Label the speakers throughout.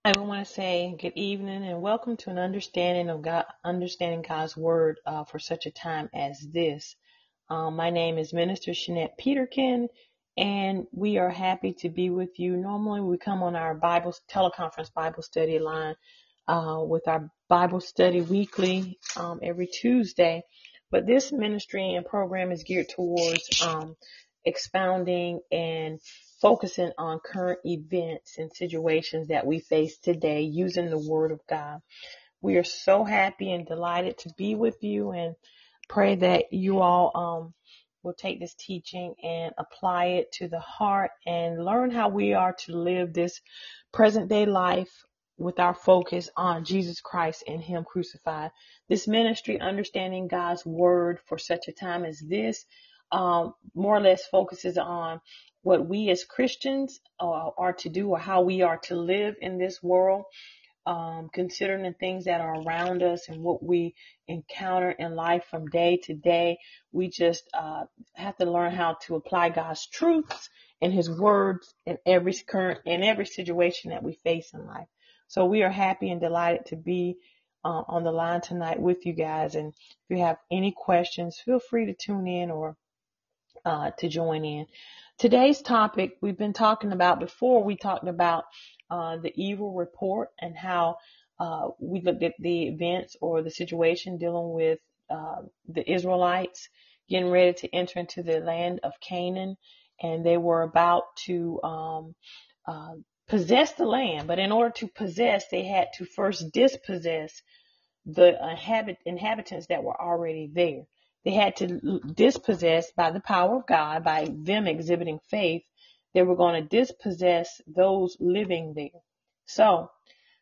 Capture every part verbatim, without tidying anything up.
Speaker 1: I want to say good evening and welcome to an understanding of God, understanding God's word uh, for such a time as this. Um, my name is Minister Shanette Peterkin, and we are happy to be with you. Normally, we come on our Bible teleconference Bible study line uh, with our Bible study weekly um, every Tuesday, but this ministry and program is geared towards um, expounding and focusing on current events and situations that we face today using the Word of God. We are so happy and delighted to be with you and pray that you all um, will take this teaching and apply it to the heart and learn how we are to live this present day life with our focus on Jesus Christ and Him crucified. This ministry, understanding God's Word for such a time as this, um, more or less focuses on what we as Christians uh, are to do or how we are to live in this world, um, considering the things that are around us and what we encounter in life from day to day. We just uh, have to learn how to apply God's truths and His words in every current in every situation that we face in life. So we are happy and delighted to be uh, on the line tonight with you guys. And if you have any questions, feel free to tune in or uh, to join in. Today's topic we've been talking about before. We talked about uh, the evil report and how uh, we looked at the events or the situation dealing with uh, the Israelites getting ready to enter into the land of Canaan, and they were about to um, uh, possess the land. But in order to possess, they had to first dispossess the inhabit- inhabitants that were already there. They had to dispossess by the power of God, by them exhibiting faith. They were going to dispossess those living there. So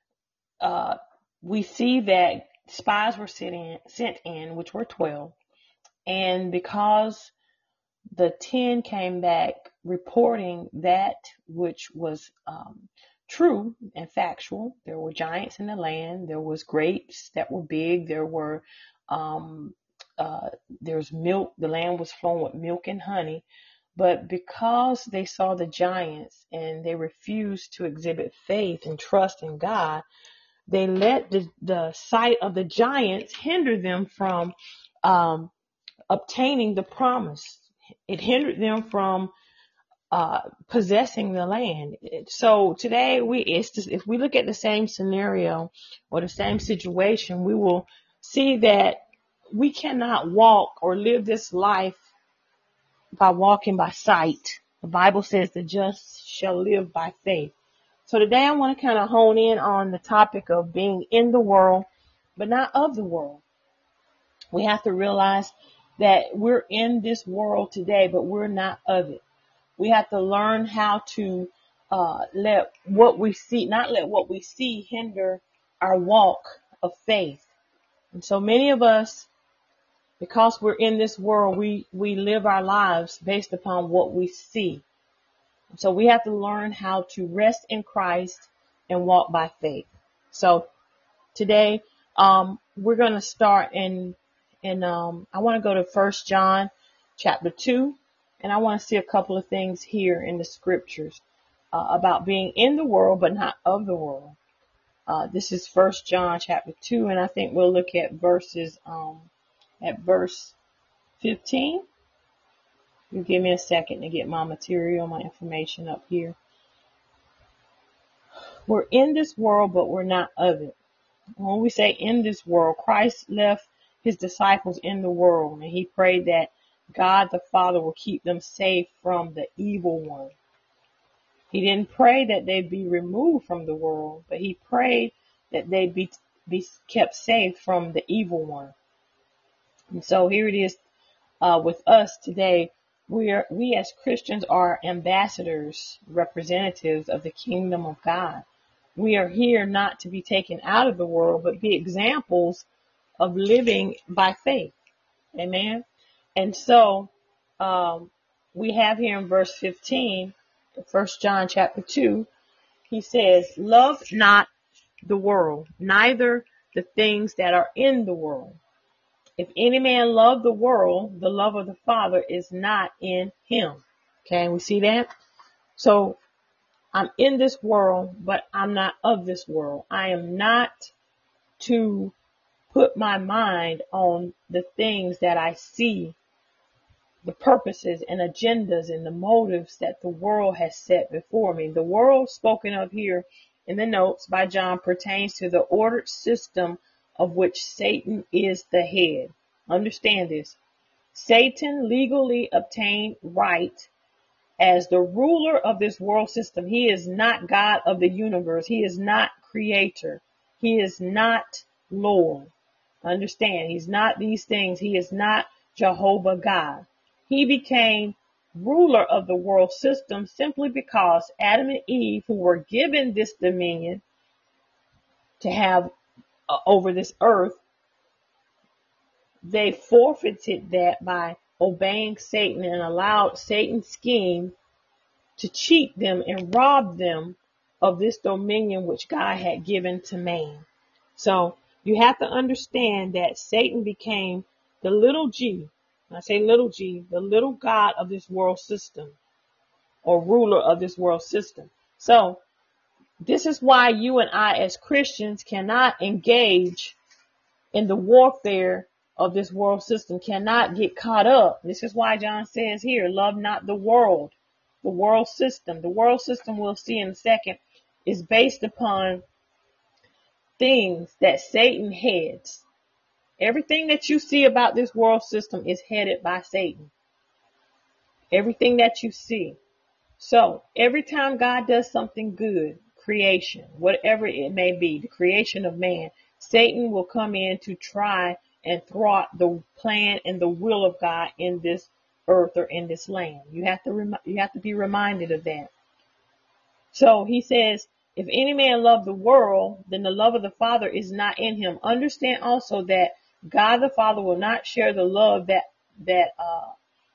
Speaker 1: uh, we see that spies were sent in, sent in, which were twelve. And because the ten came back reporting that which was um, true and factual. There were giants in the land. There was grapes that were big. There were um, uh, there's milk. The land was flowing with milk and honey. But because they saw the giants and they refused to exhibit faith and trust in God, they let the, the sight of the giants hinder them from um, obtaining the promise. It hindered them from uh, possessing the land. So today, we it's just, if we look at the same scenario or the same situation, we will see that we cannot walk or live this life by walking by sight. The Bible says the just shall live by faith. So today I want to kind of hone in on the topic of being in the world, but not of the world. We have to realize that we're in this world today, but we're not of it. We have to learn how to uh, let what we see, not let what we see hinder our walk of faith. And so many of us, because we're in this world, we, we live our lives based upon what we see. So we have to learn how to rest in Christ and walk by faith. So today, um, we're going to start in, in, um, I want to go to First John chapter two, and I want to see a couple of things here in the scriptures, uh, about being in the world, but not of the world. Uh, this is First John chapter two, and I think we'll look at verses, um, at verse fifteen. You give me a second to get my material, my information up here. We're in this world, but we're not of it. When we say in this world, Christ left his disciples in the world, and he prayed that God the Father will keep them safe from the evil one. He didn't pray that they be removed from the world, but he prayed that they be, be kept safe from the evil one. And so here it is uh, with us today. We are, we as Christians are ambassadors, representatives of the kingdom of God. We are here not to be taken out of the world, but be examples of living by faith. Amen. And so, um, we have here in verse fifteen, First John chapter two, he says, love not the world, neither the things that are in the world. If any man love the world, the love of the Father is not in him. Okay, we see that? So I'm in this world, but I'm not of this world. I am not to put my mind on the things that I see, the purposes and agendas and the motives that the world has set before me. The world spoken of here in the notes by John pertains to the ordered system of which Satan is the head. Understand this. Satan legally obtained right as the ruler of this world system. He is not God of the universe. He is not creator. He is not Lord. Understand, he's not these things. He is not Jehovah God. He became ruler of the world system simply because Adam and Eve, who were given this dominion to have uh, over this earth, they forfeited that by obeying Satan and allowed Satan's scheme to cheat them and rob them of this dominion which God had given to man. So you have to understand that Satan became the little g, when I say little g, the little god of this world system, or ruler of this world system. So this is why you and I as Christians cannot engage in the warfare of this world system, cannot get caught up. This is why John says here, love not the world, the world system. The world system, we'll see in a second, is based upon things that Satan heads. Everything that you see about this world system is headed by Satan. Everything that you see. So every time God does something good, creation, whatever it may be, the creation of man, Satan will come in to try and thwart the plan and the will of God in this earth or in this land. You have to rem- you have to be reminded of that. So he says, if any man love the world, then the love of the Father is not in him. Understand also that God the Father will not share the love that that uh,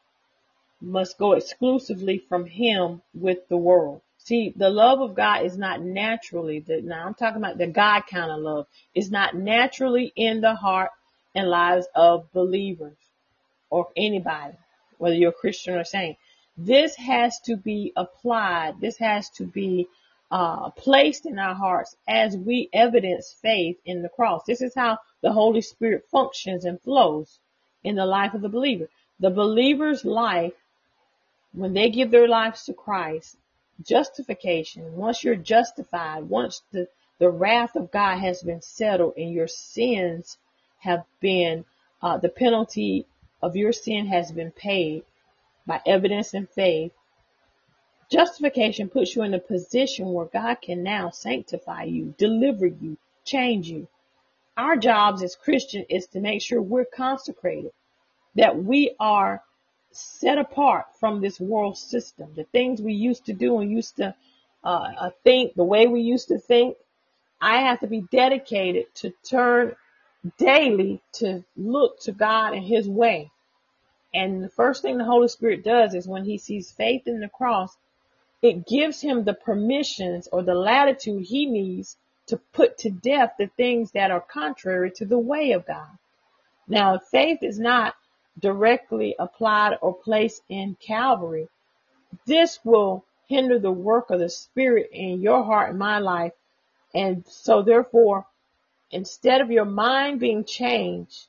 Speaker 1: must go exclusively from him with the world. See, the love of God is not naturally, the, now I'm talking about the God kind of love, is not naturally in the heart and lives of believers or anybody, whether you're a Christian or saint. This has to be applied. This has to be uh, placed in our hearts as we evidence faith in the cross. This is how the Holy Spirit functions and flows in the life of the believer. The believer's life, when they give their lives to Christ, justification, once you're justified, once the, the wrath of God has been settled and your sins have been, uh, the penalty of your sin has been paid by evidence and faith, justification puts you in a position where God can now sanctify you, deliver you, change you. Our jobs as Christians is to make sure we're consecrated, that we are set apart from this world system. The things we used to do and used to uh, think, the way we used to think, I have to be dedicated to turn daily to look to God and his way. And the first thing the Holy Spirit does is when he sees faith in the cross, it gives him the permissions or the latitude he needs to put to death the things that are contrary to the way of God. Now, if faith is not directly applied or placed in Calvary, this will hinder the work of the Spirit in your heart and my life. And so therefore, instead of your mind being changed,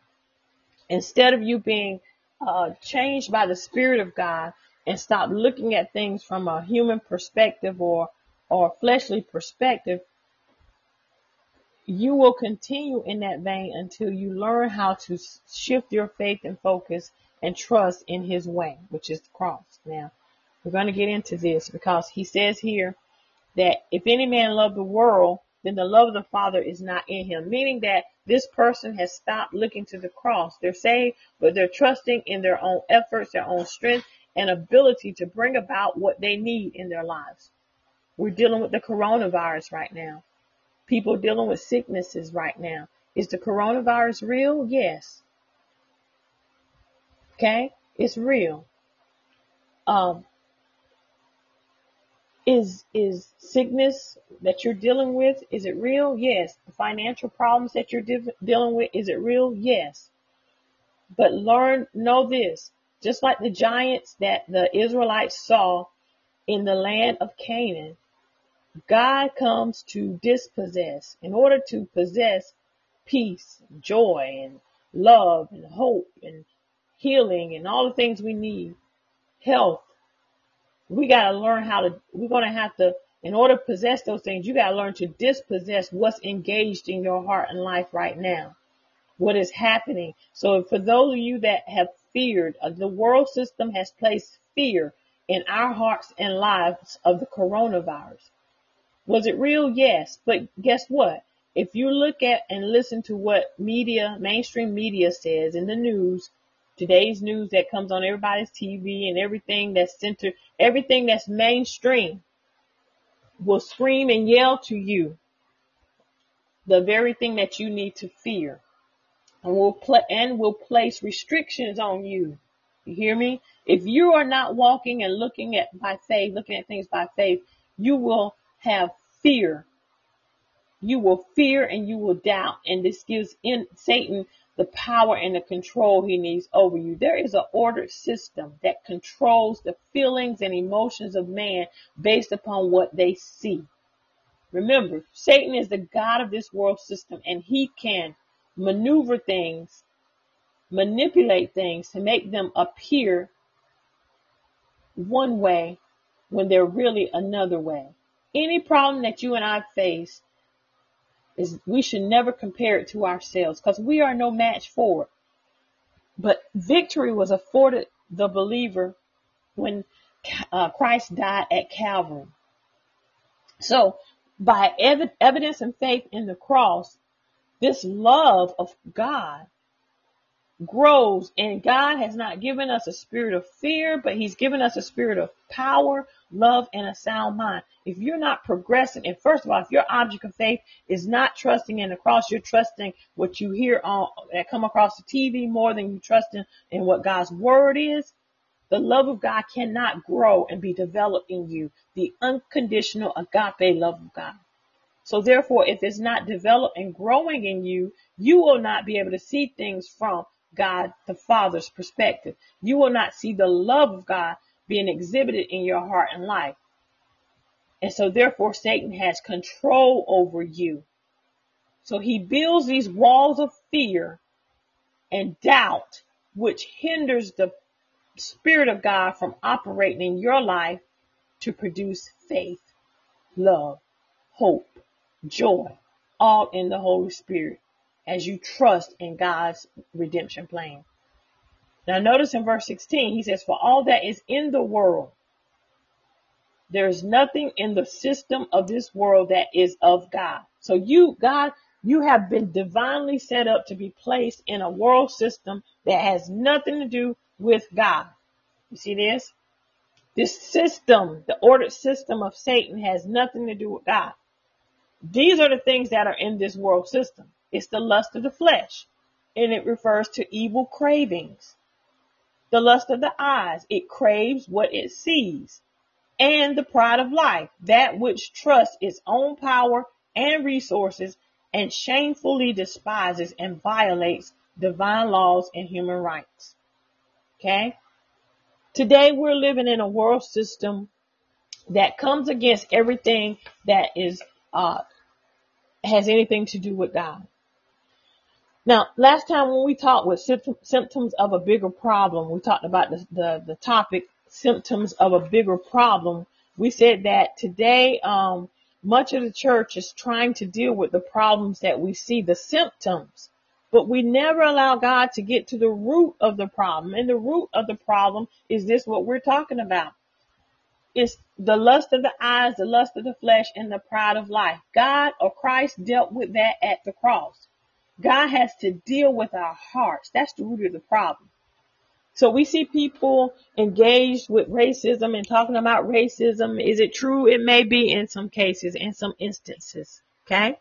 Speaker 1: instead of you being uh, changed by the Spirit of God and stop looking at things from a human perspective or, or fleshly perspective, you will continue in that vein until you learn how to shift your faith and focus and trust in his way, which is the cross. Now, we're going to get into this because he says here that if any man love the world, then the love of the Father is not in him, meaning that this person has stopped looking to the cross. They're saved, but they're trusting in their own efforts, their own strength and ability to bring about what they need in their lives. We're dealing with the coronavirus right now. People dealing with sicknesses right now. Is the coronavirus real? Yes. Okay? It's real. Um, is, is sickness that you're dealing with, is it real? Yes. The financial problems that you're de- dealing with, is it real? Yes. But learn, know this, just like the giants that the Israelites saw in the land of Canaan, God comes to dispossess. In order to possess peace, joy, and love, and hope, and healing, and all the things we need, health, we got to learn how to, we're going to have to, in order to possess those things, you got to learn to dispossess what's engaged in your heart and life right now, what is happening. So for those of you that have feared, uh, the world system has placed fear in our hearts and lives of the coronavirus. Was it real? Yes. But guess what? If you look at and listen to what media, mainstream media says in the news, today's news that comes on everybody's T V and everything that's centered, everything that's mainstream will scream and yell to you the very thing that you need to fear, and will pl- and will place restrictions on you. You hear me? If you are not walking and looking at by faith, looking at things by faith, you will have fear. You will fear and you will doubt. And this gives in Satan the power and the control he needs over you. There is an ordered system that controls the feelings and emotions of man based upon what they see. Remember, Satan is the God of this world system, and he can maneuver things, manipulate things to make them appear one way when they're really another way. Any problem that you and I face, is we should never compare it to ourselves, because we are no match for it. But victory was afforded the believer when uh, Christ died at Calvary. So by ev- evidence and faith in the cross, this love of God grows, and God has not given us a spirit of fear, but he's given us a spirit of power, love, and a sound mind. If you're not progressing, and first of all, if your object of faith is not trusting in the cross, you're trusting what you hear on that come across the T V more than you trust in, in what God's word is, the love of God cannot grow and be developed in you. The unconditional agape love of God. So therefore, if it's not developed and growing in you, you will not be able to see things from God the Father's perspective. You will not see the love of God being exhibited in your heart and life. And so therefore, Satan has control over you. So he builds these walls of fear and doubt, which hinders the Spirit of God from operating in your life to produce faith, love, hope, joy, all in the Holy Spirit as you trust in God's redemption plan. Now notice in verse sixteen, he says, for all that is in the world, there is nothing in the system of this world that is of God. So you, God, you have been divinely set up to be placed in a world system that has nothing to do with God. You see this? This system, the ordered system of Satan, has nothing to do with God. These are the things that are in this world system. It's the lust of the flesh, and it refers to evil cravings. The lust of the eyes, it craves what it sees. And the pride of life, that which trusts its own power and resources and shamefully despises and violates divine laws and human rights. Okay? Today we're living in a world system that comes against everything that is uh has anything to do with God. Now, last time when we talked with symptoms of a bigger problem, we talked about the, the, the topic symptoms of a bigger problem. We said that today, um, much of the church is trying to deal with the problems that we see, the symptoms, but we never allow God to get to the root of the problem. And the root of the problem is this, what we're talking about. It's the lust of the eyes, the lust of the flesh, and the pride of life. God or Christ dealt with that at the cross. God has to deal with our hearts. That's the root of the problem. So we see people engaged with racism and talking about racism. Is it true? It may be in some cases, in some instances. Okay.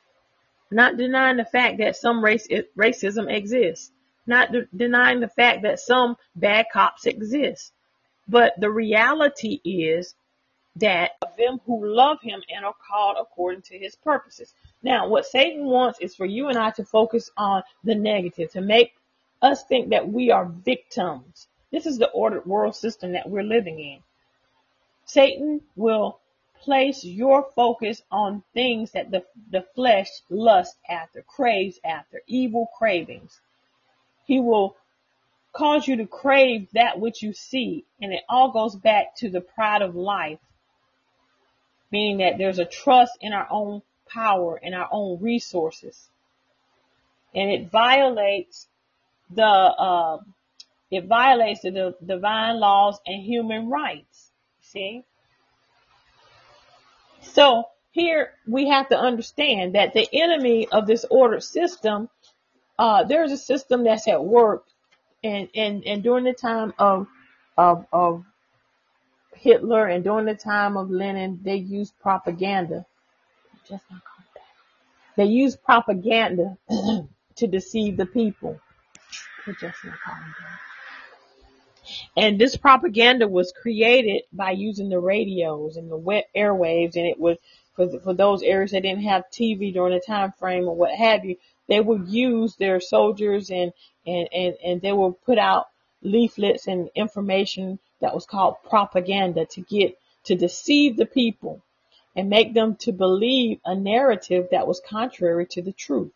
Speaker 1: Not denying the fact that some race, racism exists. Not de- denying the fact that some bad cops exist. But the reality is that of them who love him and are called according to his purposes. Now, what Satan wants is for you and I to focus on the negative, to make us think that we are victims. This is the ordered world system that we're living in. Satan will place your focus on things that the, the flesh lusts after, craves after, evil cravings. He will cause you to crave that which you see. And it all goes back to the pride of life, meaning that there's a trust in our own power and our own resources. And it violates the, uh, it violates the, the divine laws and human rights. See? So here we have to understand that the enemy of this ordered system, uh, there's a system that's at work, and, and, and during the time of, of, of Hitler and during the time of Lenin, they used propaganda. Just not coming back. They used propaganda to deceive the people. Just not coming back. And this propaganda was created by using the radios and the wet airwaves, and it was for, for those areas that didn't have T V during the time frame or what have you. They would use their soldiers and and and and they would put out leaflets and information that was called propaganda to get to deceive the people and make them to believe a narrative that was contrary to the truth.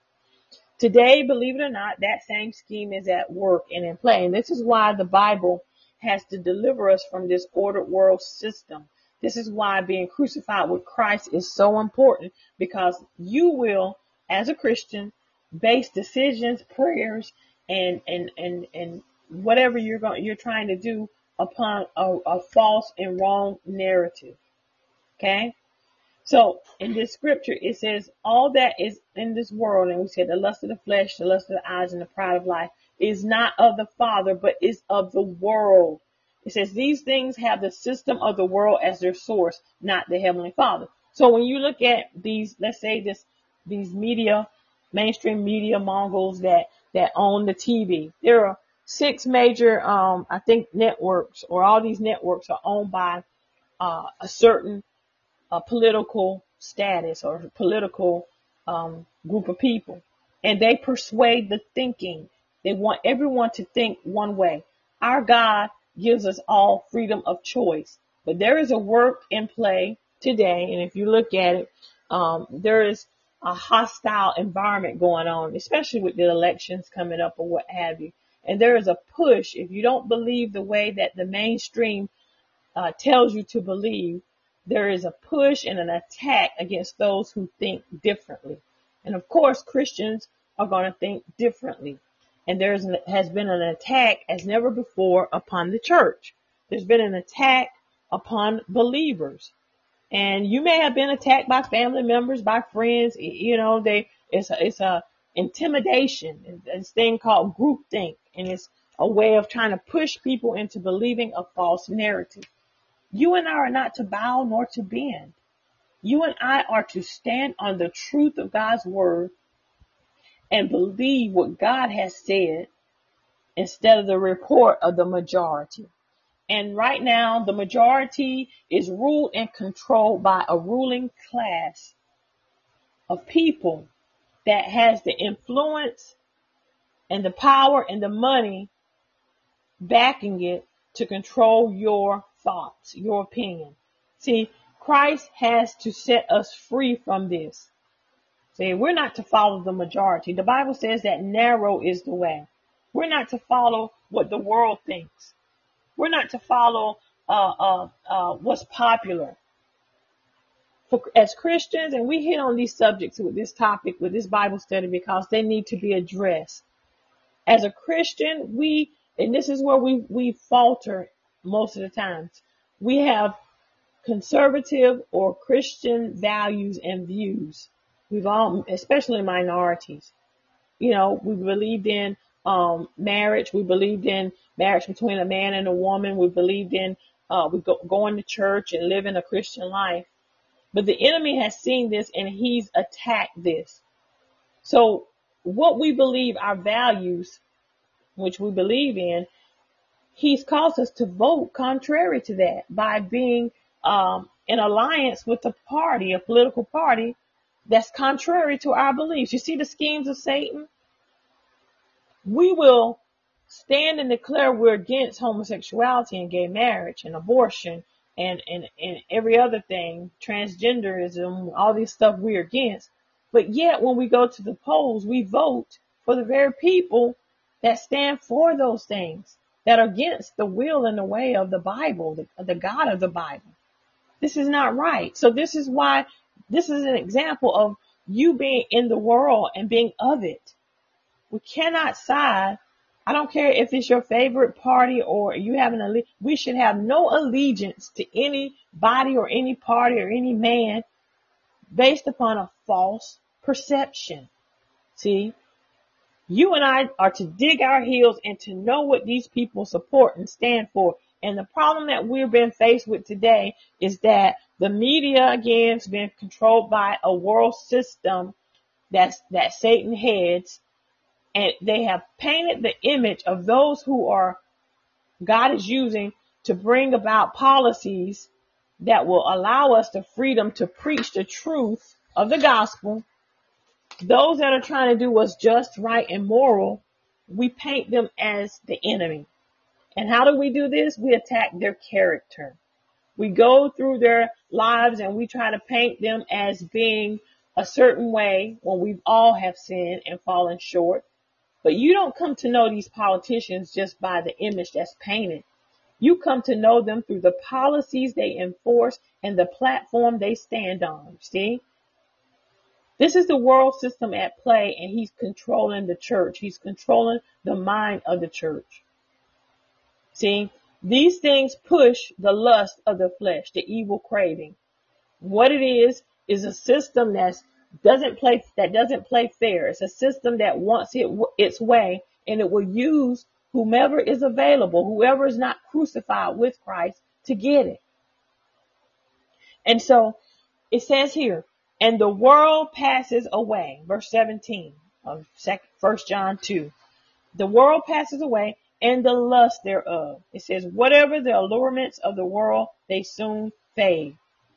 Speaker 1: Today, believe it or not, that same scheme is at work and in play. And this is why the Bible has to deliver us from this ordered world system. This is why being crucified with Christ is so important, because you will, as a Christian, base decisions, prayers, and and and and whatever you're going you're trying to do upon a, a false and wrong narrative. Okay? So in this scripture, it says all that is in this world, and we said the lust of the flesh, the lust of the eyes, and the pride of life is not of the Father, but is of the world. It says these things have the system of the world as their source, not the Heavenly Father. So when you look at these, let's say this, these media, mainstream media mongols that, that own the T V, there are six major, um, I think networks, or all these networks are owned by, uh, a certain a political status or political um, group of people, and they persuade the thinking. They want everyone to think one way. Our God gives us all freedom of choice, but there is a work in play today, and if you look at it, um, there is a hostile environment going on, especially with the elections coming up or what have you. And there is a push. If you don't believe the way that the mainstream uh, tells you to believe, there is a push and an attack against those who think differently. And of course, Christians are going to think differently. And there has been an attack as never before upon the church. There's been an attack upon believers. And you may have been attacked by family members, by friends. You know, they it's a, it's a intimidation. It's this thing called groupthink. And it's a way of trying to push people into believing a false narrative. You and I are not to bow nor to bend. You and I are to stand on the truth of God's word and believe what God has said instead of the report of the majority. And right now, the majority is ruled and controlled by a ruling class of people that has the influence and the power and the money backing it to control your thoughts, your opinion. See, Christ has to set us free from this. See, we're not to follow the majority. The Bible says that narrow is the way. We're not to follow what the world thinks. We're not to follow uh, uh, uh, what's popular. For, as Christians, and we hit on these subjects with this topic, with this Bible study, because they need to be addressed. As a Christian, we, and this is where we, we falter most of the times. We have conservative or Christian values and views. We've all, especially minorities, you know, we believed in um, marriage. We believed in marriage between a man and a woman. We believed in uh, we go, going to church and living a Christian life. But the enemy has seen this and he's attacked this. So what we believe, our values, which we believe in, he's caused us to vote contrary to that by being um, in alliance with a party, a political party that's contrary to our beliefs. You see the schemes of Satan? We will stand and declare we're against homosexuality and gay marriage and abortion and, and, and every other thing, transgenderism, all this stuff we're against. But yet when we go to the polls, we vote for the very people that stand for those things, that are against the will and the way of the Bible, the, the God of the Bible. This is not right. So this is why this is an example of you being in the world and being of it. We cannot side. I don't care if it's your favorite party or you have an allegiance. We should have no allegiance to any body or any party or any man based upon a false perception. See, you and I are to dig our heels and to know what these people support and stand for. And the problem that we've been faced with today is that the media, again, has been controlled by a world system that's, that Satan heads. And they have painted the image of those who are, God is using to bring about policies that will allow us the freedom to preach the truth of the gospel. Those that are trying to do what's just, right, and moral, we paint them as the enemy. And how do we do this? We attack their character. We go through their lives and we try to paint them as being a certain way when we all have sinned and fallen short. But you don't come to know these politicians just by the image that's painted. You come to know them through the policies they enforce and the platform they stand on. See? This is the world system at play, and he's controlling the church. He's controlling the mind of the church. See? These things push the lust of the flesh, the evil craving. What it is, is a system that's doesn't play, that doesn't play fair. It's a system that wants it its way, and it will use whomever is available, whoever is not crucified with Christ, to get it. And so it says here, and the world passes away. Verse seventeen of First John two. The world passes away and the lust thereof. It says, whatever the allurements of the world, they soon fade.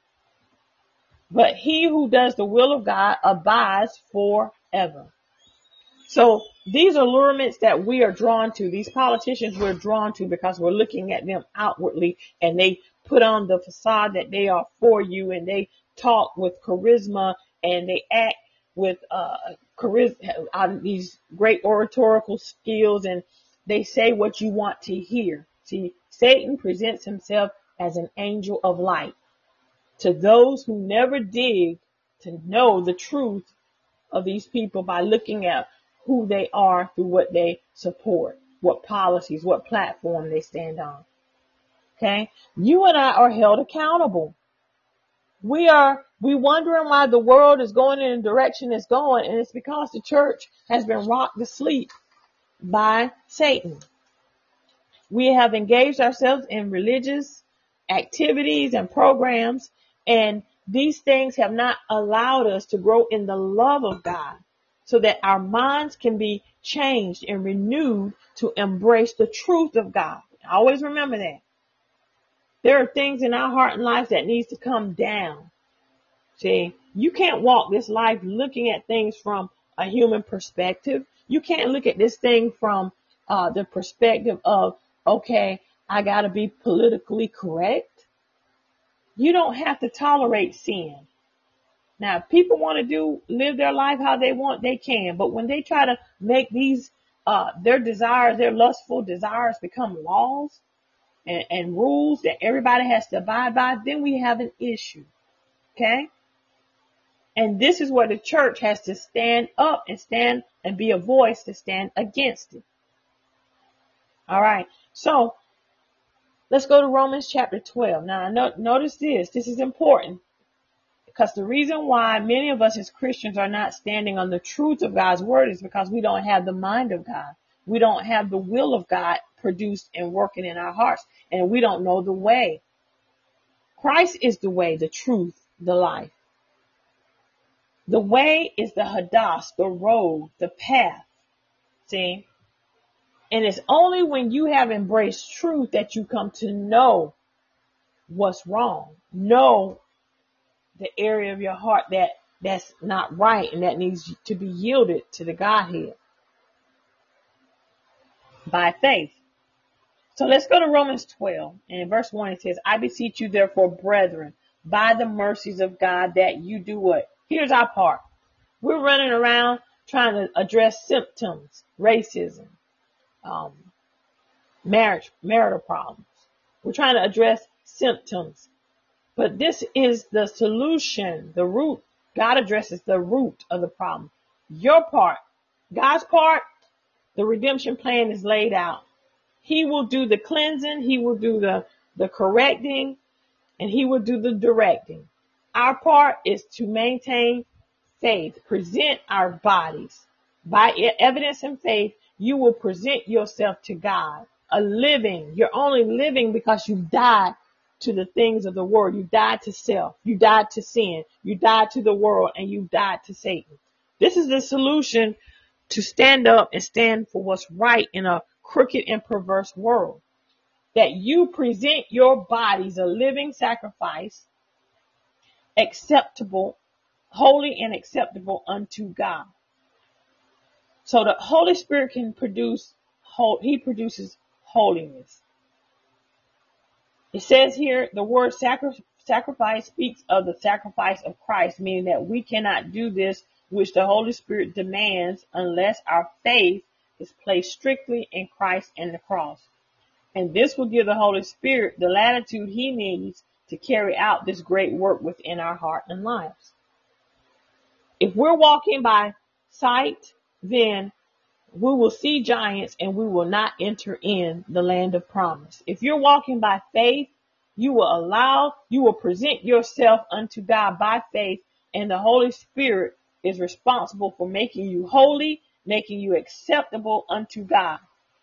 Speaker 1: But he who does the will of God abides forever. So these allurements that we are drawn to, these politicians we're drawn to because we're looking at them outwardly, and they put on the facade that they are for you, and they talk with charisma, and they act with uh charisma, these great oratorical skills, and they say what you want to hear. See, Satan presents himself as an angel of light to those who never dig to know the truth of these people by looking at who they are through what they support, what policies, what platform they stand on. Okay. You and I are held accountable. We are, we wondering why the world is going in the direction it's going, and it's because the church has been rocked to sleep by Satan. We have engaged ourselves in religious activities and programs, and these things have not allowed us to grow in the love of God so that our minds can be changed and renewed to embrace the truth of God. Always remember that. There are things in our heart and life that needs to come down. See, you can't walk this life looking at things from a human perspective. You can't look at this thing from uh, the perspective of, okay, I got to be politically correct. You don't have to tolerate sin. Now, if people want to do, live their life how they want, they can. But when they try to make these, uh, their desires, their lustful desires become laws and, and rules that everybody has to abide by, then we have an issue. Okay? And this is where the church has to stand up and stand and be a voice to stand against it. All right. So let's go to Romans chapter twelve. Now, no, notice this. This is important because the reason why many of us as Christians are not standing on the truth of God's word is because we don't have the mind of God. We don't have the will of God produced and working in our hearts, and we don't know the way. Christ is the way, the truth, the life. The way is the hadas, the road, the path. See? And it's only when you have embraced truth that you come to know what's wrong. Know the area of your heart that that's not right and that needs to be yielded to the Godhead by faith. So let's go to Romans twelve. And in verse one, it says, I beseech you, therefore, brethren, by the mercies of God, that you do what? Here's our part. We're running around trying to address symptoms, racism, um, marriage, marital problems. We're trying to address symptoms. But this is the solution, the root. God addresses the root of the problem. Your part, God's part, the redemption plan is laid out. He will do the cleansing. He will do the, the correcting, and he will do the directing. Our part is to maintain faith, present our bodies. By evidence and faith, you will present yourself to God, a living. You're only living because you died to the things of the world. You died to self. You died to sin. You died to the world, and you died to Satan. This is the solution to stand up and stand for what's right in a crooked and perverse world. That you present your bodies a living sacrifice, acceptable, holy and acceptable unto God. So the Holy Spirit can produce, he produces holiness. It says here, the word sacri- sacrifice speaks of the sacrifice of Christ, meaning that we cannot do this which the Holy Spirit demands unless our faith is placed strictly in Christ and the cross. And this will give the Holy Spirit the latitude he needs to carry out this great work within our heart and lives. If we're walking by sight, then we will see giants and we will not enter in the land of promise. If you're walking by faith, you will allow, you will present yourself unto God by faith, and the Holy Spirit is responsible for making you holy, making you acceptable unto God.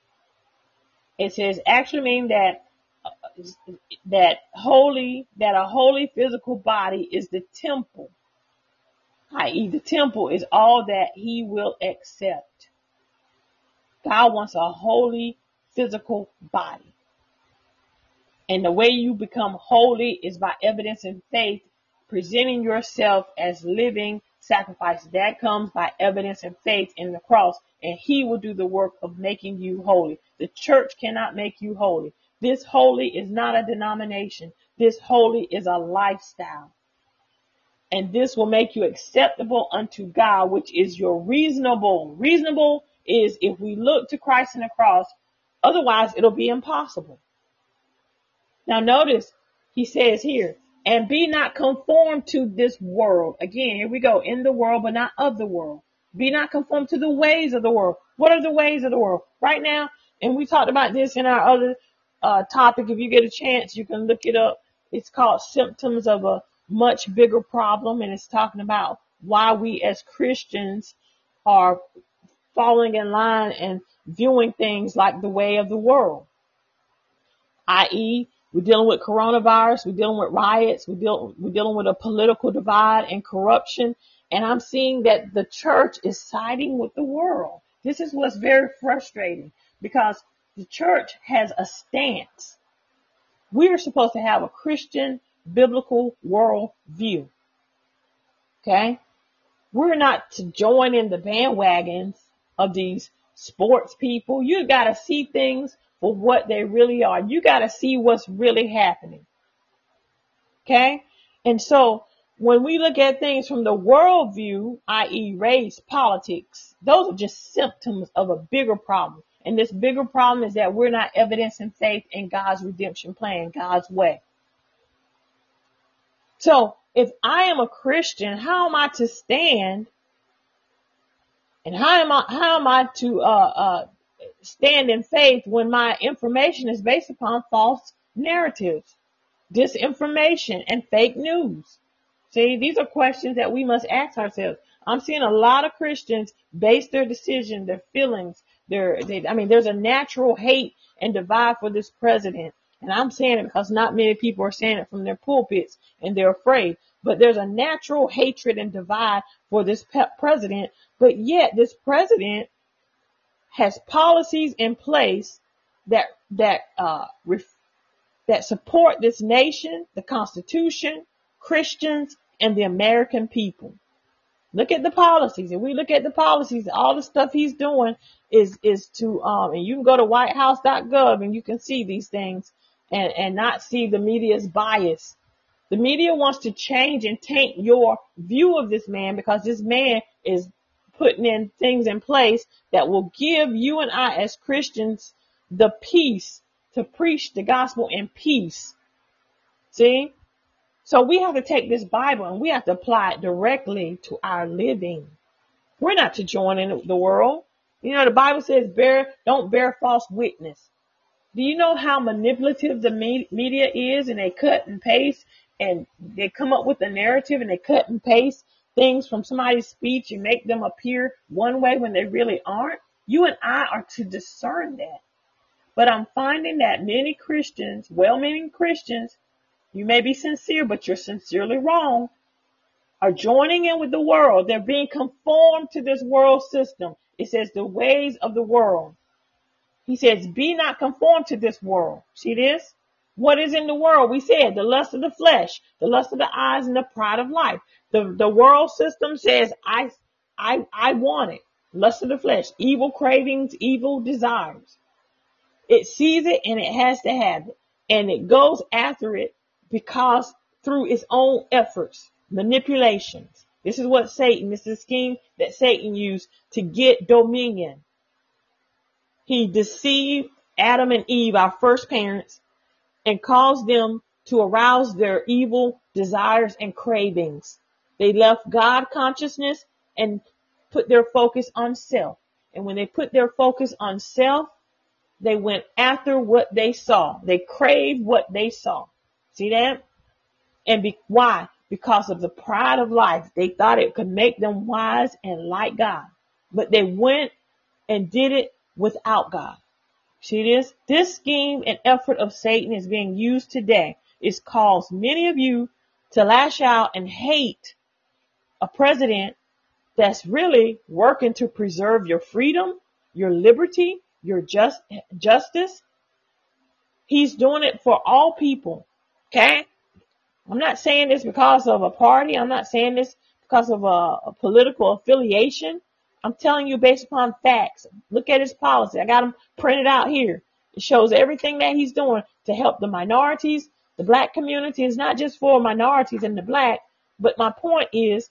Speaker 1: It says actually mean that uh, that holy, that a holy physical body is the temple, that is the temple is all that he will accept. God wants a holy physical body. And the way you become holy is by evidence and faith, presenting yourself as living sacrifice. That comes by evidence and faith in the cross, and he will do the work of making you holy. The church cannot make you holy. This holy is not a denomination. This holy is a lifestyle. And this will make you acceptable unto God, which is your reasonable. Reasonable is if we look to Christ and the cross, otherwise it'll be impossible. Now notice, he says here, and be not conformed to this world. Again, here we go, in the world, but not of the world. Be not conformed to the ways of the world. What are the ways of the world? Right now, and we talked about this in our other uh, topic. If you get a chance, you can look it up. It's called Symptoms of a Much Bigger Problem, and it's talking about why we as Christians are falling in line and viewing things like the way of the world, that is, we're dealing with coronavirus, we're dealing with riots, we're, deal, we're dealing with a political divide and corruption. And I'm seeing that the church is siding with the world. This is what's very frustrating, because the church has a stance. We are supposed to have a Christian biblical world view. Okay? We're not to join in the bandwagons of these sports people. You got to see things for what they really are. You got to see what's really happening. Okay? And so when we look at things from the world view, that is race, politics, those are just symptoms of a bigger problem. And this bigger problem is that we're not evidencing faith in God's redemption plan, God's way. So if I am a Christian, how am I to stand? And how am I, how am I to, uh, uh, stand in faith when my information is based upon false narratives, disinformation, and fake news? See, these are questions that we must ask ourselves. I'm seeing a lot of Christians base their decision, their feelings, their, they, I mean, there's a natural hate and divide for this president. And I'm saying it because not many people are saying it from their pulpits and they're afraid. But there's a natural hatred and divide for this pe- president. But yet this president has policies in place that, that, uh, ref- that support this nation, the Constitution, Christians, and the American people. Look at the policies. And we look at the policies, all the stuff he's doing is, is to, um, and you can go to white house dot gov and you can see these things and, and not see the media's bias. The media wants to change and taint your view of this man because this man is putting in things in place that will give you and I as Christians the peace to preach the gospel in peace. See? So we have to take this Bible and we have to apply it directly to our living. We're not to join in the world. You know, the Bible says, bear, don't bear false witness. Do you know how manipulative the me- media is? And they cut and paste and they come up with a narrative and they cut and paste things from somebody's speech and make them appear one way when they really aren't. You and I are to discern that. But I'm finding that many Christians, well-meaning Christians, you may be sincere, but you're sincerely wrong, are joining in with the world. They're being conformed to this world system. It says the ways of the world. He says, be not conformed to this world. See this? What is in the world? We said the lust of the flesh, the lust of the eyes, and the pride of life. The, the world system says, I, I, I want it. Lust of the flesh, evil cravings, evil desires. It sees it and it has to have it. And it goes after it because through its own efforts, manipulations. This is what Satan, this is the scheme that Satan used to get dominion. He deceived Adam and Eve, our first parents, and caused them to arouse their evil desires and cravings. They left God consciousness and put their focus on self. And when they put their focus on self, they went after what they saw. They craved what they saw. See that? And be, why? Because of the pride of life. They thought it could make them wise and like God. But they went and did it without God. See this? This scheme and effort of Satan is being used today. It's caused many of you to lash out and hate a president that's really working to preserve your freedom, your liberty, your just justice. He's doing it for all people. Okay? I'm not saying this because of a party. I'm not saying this because of a, a political affiliation. I'm telling you based upon facts. Look at his policy. I got them printed out here. It shows everything that he's doing to help the minorities, the black community. It's not just for minorities and the black. But my point is,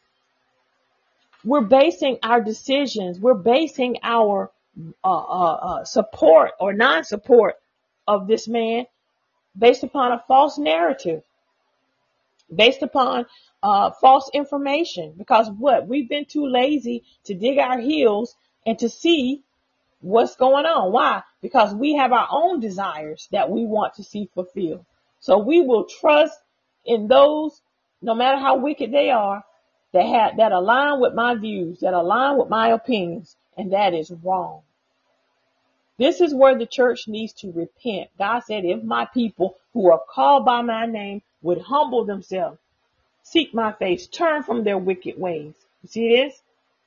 Speaker 1: we're basing our decisions, we're basing our uh, uh, uh, support or non-support of this man based upon a false narrative, based upon uh, false information. Because what? We've been too lazy to dig our heels and to see what's going on. Why? Because we have our own desires that we want to see fulfilled. So we will trust in those, no matter how wicked they are, that have, that align with my views, that align with my opinions, and that is wrong. This is where the church needs to repent. God said, if my people who are called by my name would humble themselves, seek my face, turn from their wicked ways. You see this?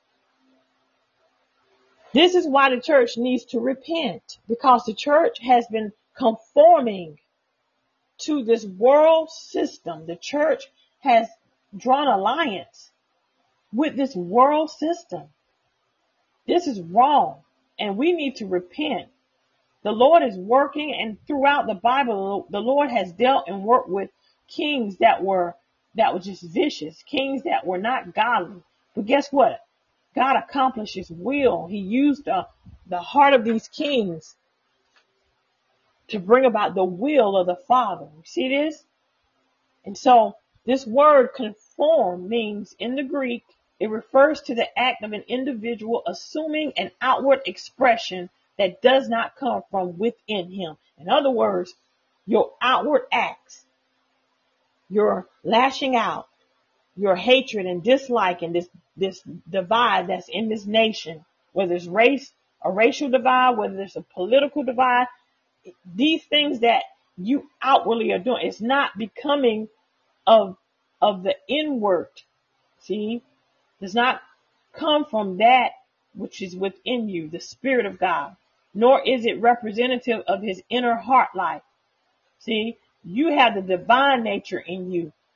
Speaker 1: This is why the church needs to repent, because the church has been conforming to this world system. The church has drawn alliance with this world system. This is wrong, and we need to repent. The Lord is working, and throughout the Bible, the Lord has dealt and worked with kings that were that were just vicious, kings that were not godly. But guess what? God accomplished his will. He used the, the heart of these kings to bring about the will of the Father. You see this? And so this word conform means, in the Greek, it refers to the act of an individual assuming an outward expression that does not come from within him. In other words, your outward acts, your lashing out, your hatred and dislike and this, this divide that's in this nation, whether it's race, a racial divide, whether it's a political divide, these things that you outwardly are doing, it's not becoming of, of the inward. See, does not come from that which is within you, the Spirit of God, nor is it representative of his inner heart life. See, you have the divine nature in you.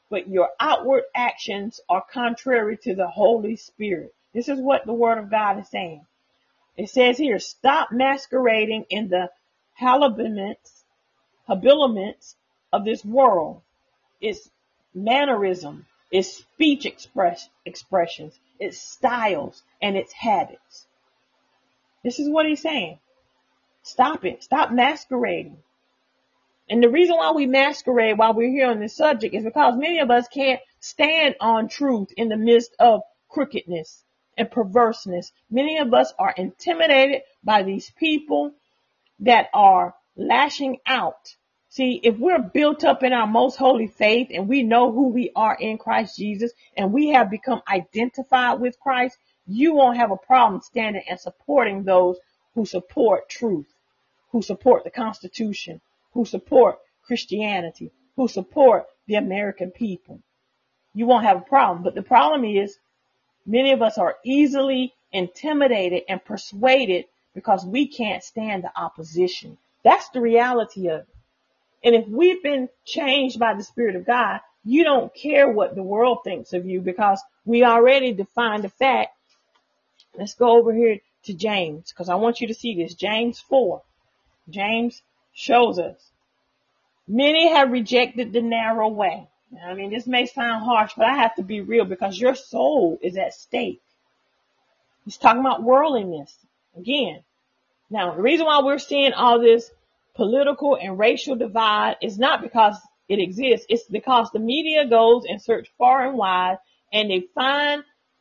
Speaker 1: but your outward actions are contrary to the Holy Spirit. This is what the Word of God is saying. It says here, stop masquerading in the habiliments, habiliments of this world. It's mannerism, it's speech express, expressions, it's styles, and it's habits. This is what he's saying. Stop it. Stop masquerading. And the reason why we masquerade while we're here on this subject is because many of us can't stand on truth in the midst of crookedness and perverseness. Many of us are intimidated by these people that are lashing out. See, if we're built up in our most holy faith and we know who we are in Christ Jesus and we have become identified with Christ, you won't have a problem standing and supporting those who support truth, who support the Constitution, who support Christianity, who support the American people. You won't have a problem. But the problem is many of us are easily intimidated and persuaded because we can't stand the opposition. That's the reality of it. And if we've been changed by the Spirit of God, you don't care what the world thinks of you because we already defined the fact. Let's go over here to James because I want you to see this. James four. James shows us. Many have rejected the narrow way. I mean, this may sound harsh, but I have to be real because your soul is at stake. He's talking about worldliness again. Now, the reason why we're seeing all this political and racial divide is not because it exists. It's because the media goes and search far and wide and they find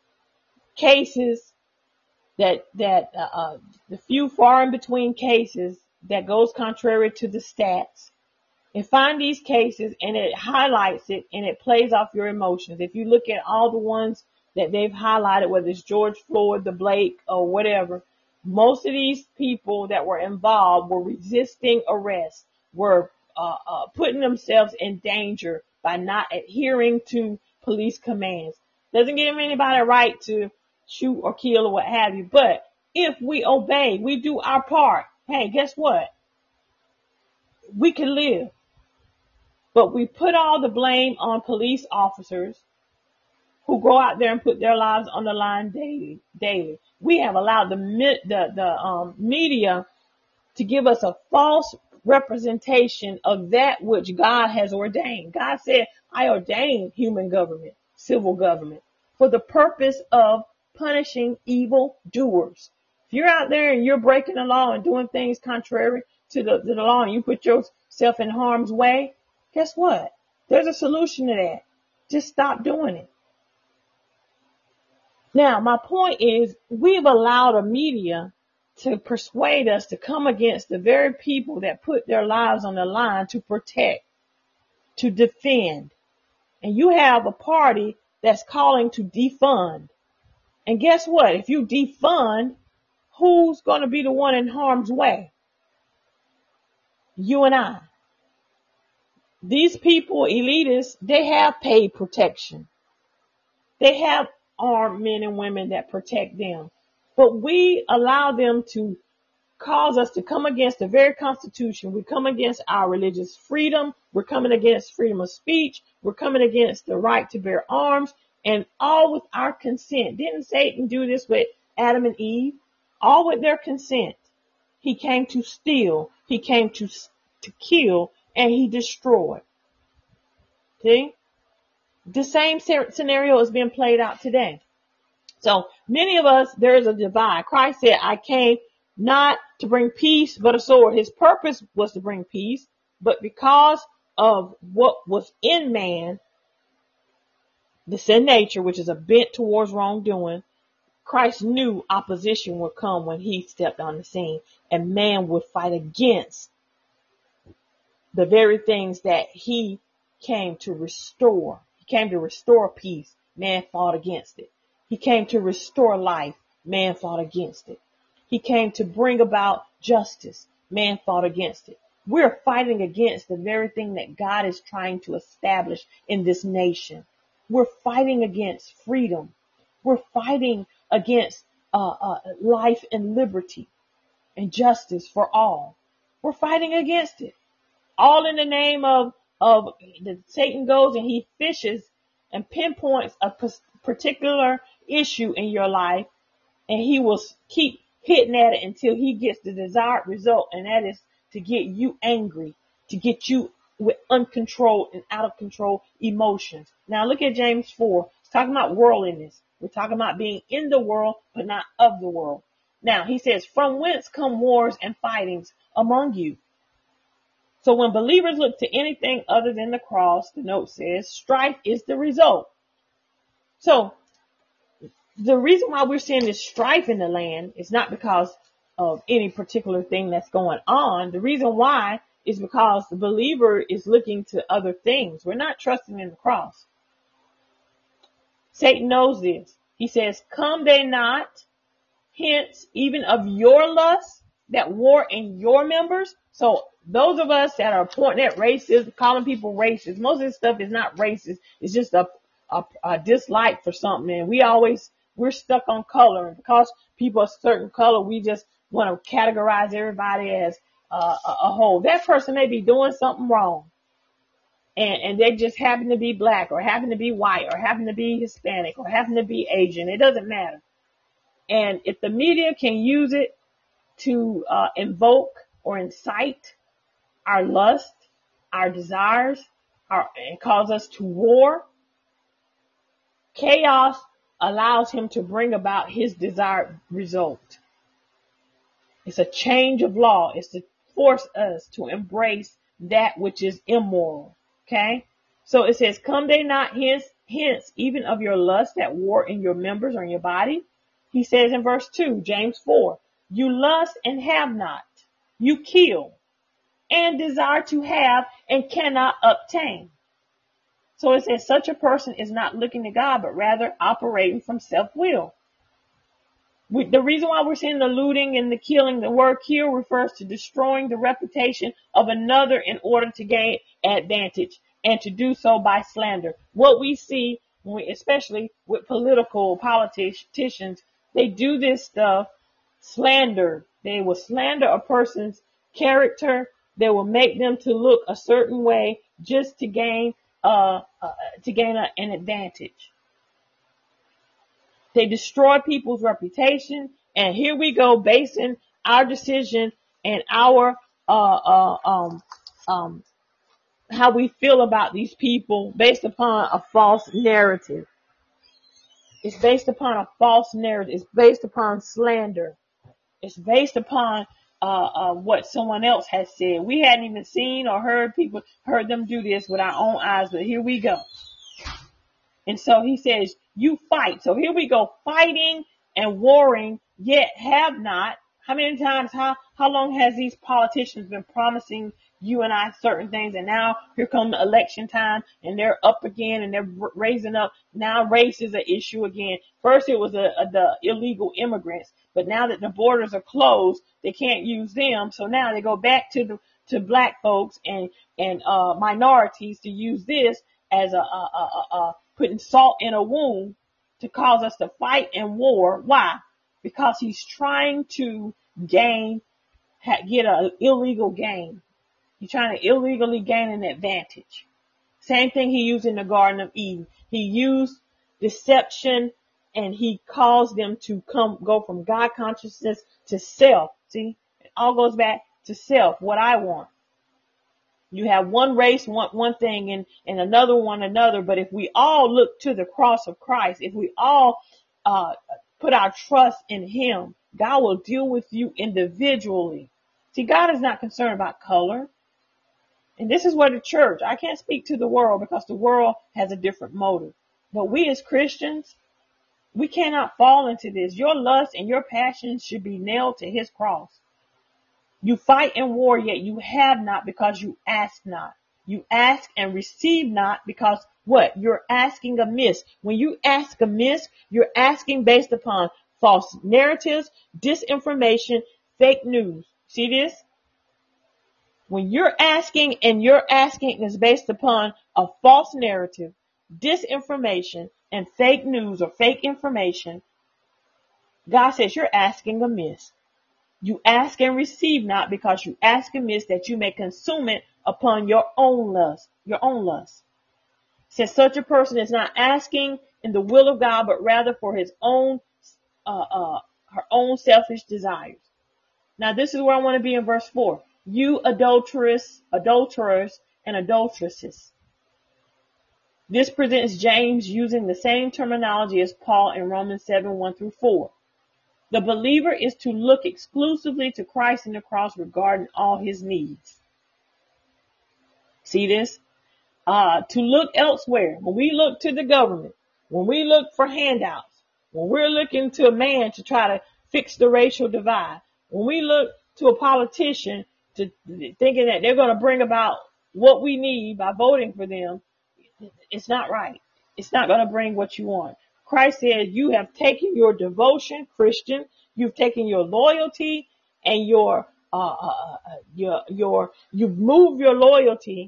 Speaker 1: cases that, that, uh, uh the few far in between cases that goes contrary to the stats. And find these cases and it highlights it and it plays off your emotions. If you look at all the ones that they've highlighted, whether it's George Floyd, the Blake or whatever, most of these people that were involved were resisting arrest, were uh, uh, putting themselves in danger by not adhering to police commands. Doesn't give anybody a right to shoot or kill or what have you. But if we obey, we do our part. Hey, guess what? We can live. But we put all the blame on police officers who go out there and put their lives on the line daily. Daily, we have allowed the the the um, media to give us a false representation of that which God has ordained. God said, "I ordained human government, civil government, for the purpose of punishing evil doers." If you're out there and you're breaking the law and doing things contrary to the, to the law, and you put yourself in harm's way, guess what? There's a solution to that. Just stop doing it. Now, my point is we've allowed a media to persuade us to come against the very people that put their lives on the line to protect, to defend. And you have a party that's calling to defund. And guess what? If you defund, who's going to be the one in harm's way? You and I. These people, elitists, they have paid protection. They have armed men and women that protect them. But we allow them to cause us to come against the very Constitution. We come against our religious freedom. We're coming against freedom of speech. We're coming against the right to bear arms, and all with our consent. Didn't Satan do this with Adam and Eve? All with their consent. He came to steal. He came to, to kill, and he destroyed. See? The same scenario is being played out today. So many of us, there is a divide. Christ said, I came not to bring peace, but a sword. His purpose was to bring peace, but because of what was in man, the sin nature, which is a bent towards wrongdoing, Christ knew opposition would come when he stepped on the scene, and man would fight against the very things that he came to restore. He came to restore peace. Man fought against it. He came to restore life. Man fought against it. He came to bring about justice. Man fought against it. We're fighting against the very thing that God is trying to establish in this nation. We're fighting against freedom. We're fighting against uh, uh, life and liberty and justice for all. We're fighting against it. All in the name of of that Satan goes and he fishes and pinpoints a particular issue in your life, and he will keep hitting at it until he gets the desired result, and that is to get you angry, to get you with uncontrolled and out of control emotions. Now look at James four. It's talking about worldliness. We're talking about being in the world, but not of the world. Now he says, from whence come wars and fightings among you? So when believers look to anything other than the cross, the note says, strife is the result. So the reason why we're seeing this strife in the land is not because of any particular thing that's going on. The reason why is because the believer is looking to other things. We're not trusting in the cross. Satan knows this. He says, come they not hence even of your lust that war in your members. So those of us that are pointing at racism, calling people racist, most of this stuff is not racist. It's just a, a, a dislike for something. And we always, we're stuck on color. And because people are a certain color, we just want to categorize everybody as uh, a, a whole. That person may be doing something wrong. And, and they just happen to be black or happen to be white or happen to be Hispanic or happen to be Asian. It doesn't matter. And if the media can use it to uh, invoke or incite our lust, our desires, our, and cause us to war, chaos allows him to bring about his desired result. It's a change of law. It's to force us to embrace that which is immoral. Okay? So it says, come they not hence, hence even of your lust that war in your members or in your body. He says in verse two, James four, you lust and have not. You kill and desire to have and cannot obtain. So it says such a person is not looking to God, but rather operating from self-will. We, the reason why we're seeing the looting and the killing, the word kill refers to destroying the reputation of another in order to gain advantage, and to do so by slander. What we see, when we, especially with political politicians, they do this stuff, slander. They will slander a person's character. They will make them to look a certain way just to gain uh, uh to gain a, an advantage. They destroy people's reputation, and here we go basing our decision and our uh uh um um how we feel about these people based upon a false narrative. It's based upon a false narrative. It's based upon slander. It's based upon uh, uh, what someone else has said. We hadn't even seen or heard people, heard them do this with our own eyes, but here we go. And so he says, you fight. So here we go, fighting and warring, yet have not. How many times, how, how long has these politicians been promising you and I certain things, and now here come the election time and they're up again and they're raising up. Now race is an issue again. First it was a, a, the illegal immigrants, but now that the borders are closed, they can't use them. So now they go back to the, to black folks and, and, uh, minorities to use this as a, a, a, a, a putting salt in a wound to cause us to fight and war. Why? Because he's trying to gain, get an illegal gain. He's trying to illegally gain an advantage. Same thing he used in the Garden of Eden. He used deception, and he caused them to come, go from God consciousness to self. See, it all goes back to self, what I want. You have one race, one, one thing, and, and another one, another. But if we all look to the cross of Christ, if we all uh, put our trust in him, God will deal with you individually. See, God is not concerned about color. And this is where the church, I can't speak to the world because the world has a different motive. But we as Christians, we cannot fall into this. Your lust and your passions should be nailed to his cross. You fight and war, yet you have not because you ask not. You ask and receive not because what? You're asking amiss. When you ask amiss, you're asking based upon false narratives, disinformation, fake news. See this? When you're asking and your asking is based upon a false narrative, disinformation, and fake news or fake information, God says you're asking amiss. You ask and receive not because you ask amiss that you may consume it upon your own lust. your own lust. Since such a person is not asking in the will of God, but rather for his own, uh, uh, her own selfish desires. Now, this is where I want to be in verse four. You adulterous, adulterers and adulteresses. This presents James using the same terminology as Paul in Romans seven, one through four. The believer is to look exclusively to Christ and the cross regarding all his needs. See this? Uh, to look elsewhere. When we look to the government, when we look for handouts, when we're looking to a man to try to fix the racial divide, when we look to a politician to thinking that they're going to bring about what we need by voting for them, it's not right. It's not going to bring what you want. Christ said, you have taken your devotion, Christian, you've taken your loyalty and your, uh, uh, your, your, you've moved your loyalty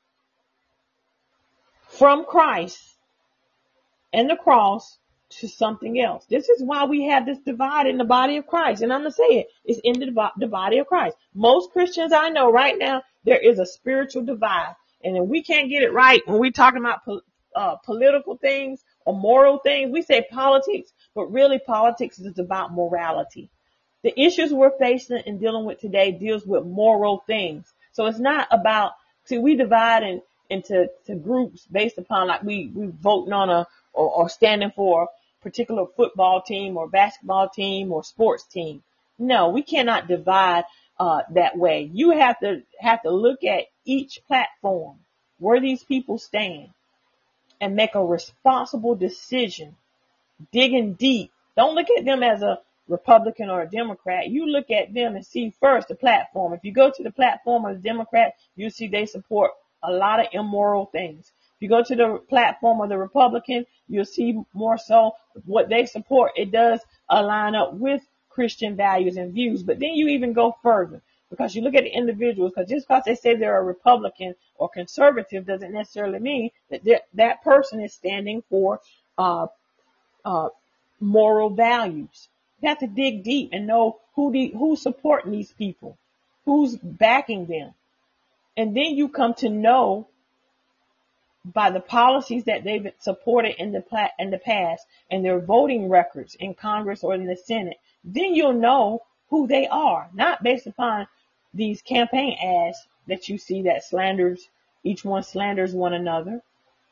Speaker 1: from Christ and the cross to something else. This is why we have this divide in the body of Christ. And I'm going to say it. It's in the, the body of Christ. Most Christians I know right now, there is a spiritual divide. And if we can't get it right when we're talking about po- uh, political things or moral things, we say politics, but really politics is about morality. The issues we're facing and dealing with today deals with moral things. So it's not about, see, we divide in, into to groups based upon like we, we voting on a, or, or standing for a particular football team or basketball team or sports team. No, we cannot divide uh, that way. You have to have to look at each platform where these people stand and make a responsible decision, digging deep. Don't look at them as a Republican or a Democrat. You look at them and see first the platform. If you go to the platform of the Democrat, you see they support a lot of immoral things. If you go to the platform of the Republican, you'll see more so what they support. It does align up with Christian values and views. But then you even go further because you look at the individuals, because just because they say they're a Republican or conservative doesn't necessarily mean that that person is standing for uh, uh, moral values. You have to dig deep and know who the, who's supporting these people, who's backing them. And then you come to know by the policies that they've supported in the pla- in the past and their voting records in Congress or in the Senate. Then you'll know who they are, not based upon these campaign ads that you see that slanders, each one slanders one another.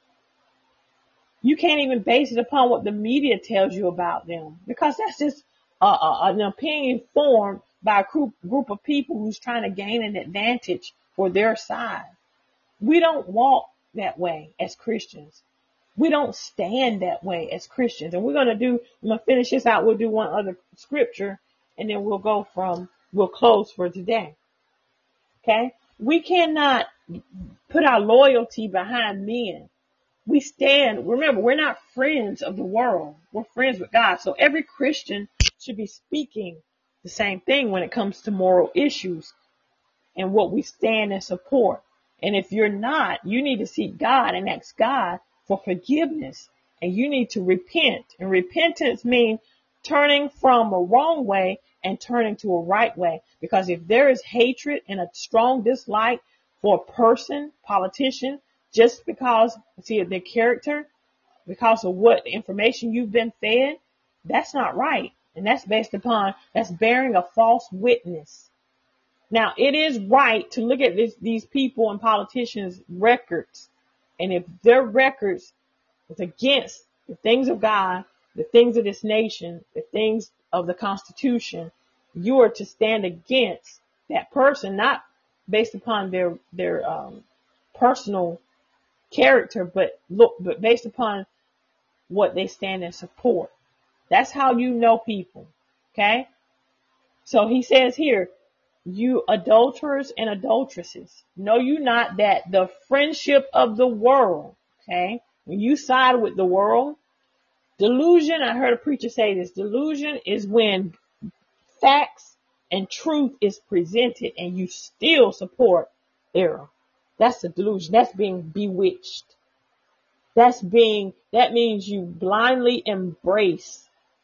Speaker 1: You can't even base it upon what the media tells you about them because that's just uh, uh, an opinion formed by a group, group of people who's trying to gain an advantage for their side. We don't walk that way as Christians. We don't stand that way as Christians. And we're going to do, I'm going to finish this out. We'll do one other scripture and then we'll go from, we'll close for today. Okay. We cannot put our loyalty behind men. We stand, remember, we're not friends of the world. We're friends with God. So every Christian should be speaking the same thing when it comes to moral issues and what we stand and support. And if you're not, you need to seek God and ask God for forgiveness. And you need to repent. And repentance means turning from a wrong way and turning to a right way. Because if there is hatred and a strong dislike for a person, politician, just because, see, of their character, because of what information you've been fed, that's not right. And that's based upon, that's bearing a false witness. Now, it is right to look at this, these people and politicians' records. And if their records is against the things of God, the things of this nation, the things of the Constitution, you are to stand against that person, not based upon their, their, um, personal character, but look, but based upon what they stand and support. That's how you know people. Okay. So he says here, you adulterers and adulteresses, know you not that the friendship of the world, okay, when you side with the world, delusion, I heard a preacher say this, delusion is when facts and truth is presented and you still support error. That's a delusion. That's being bewitched. That's being, that means you blindly embrace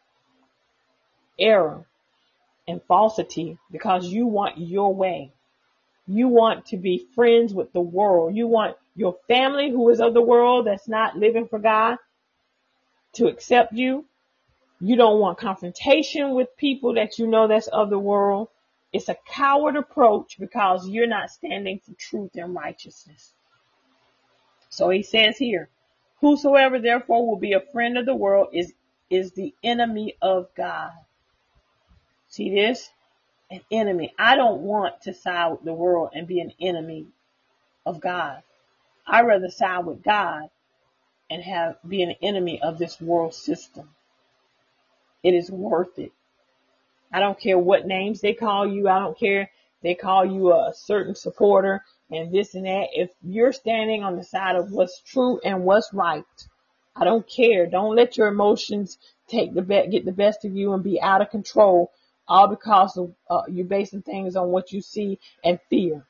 Speaker 1: error and falsity because you want your way. You want to be friends with the world. You want your family who is of the world, that's not living for God, to accept you. You don't want confrontation with people that you know that's of the world. It's a coward approach because you're not standing for truth and righteousness. So he says here, whosoever therefore will be a friend of the world is, is the enemy of God. See this? An enemy. I don't want to side with the world and be an enemy of God. I'd rather side with God and have be an enemy of this world system. It is worth it. I don't care what names they call you. I don't care if they call you a certain supporter and this and that. If you're standing on the side of what's true and what's right, I don't care. Don't let your emotions take the be- get the best of you and be out of control, all because of uh, you're basing things on what you see and fear.